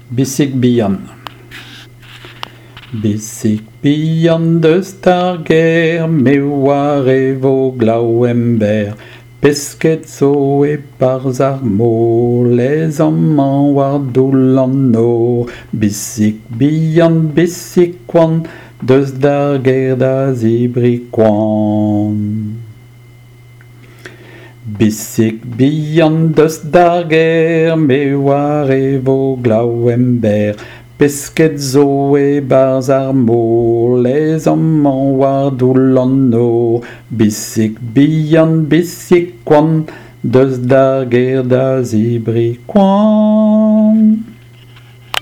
Bisik bihan. Bisik bihan deus d'ar ger, me war e vo glav ember. Pesket zo e barz ar mor, les amman war doul an nor. Bisik bihan, bisik koan, deus d'ar ger da zibri koan. Bisik bihan deus d'ar ger, me war e vo glav ember. Pesket zo e barz ar mor, les amman war doul an nor. Bisik bihan, bisik koan, deus d'ar ger da zibri koan.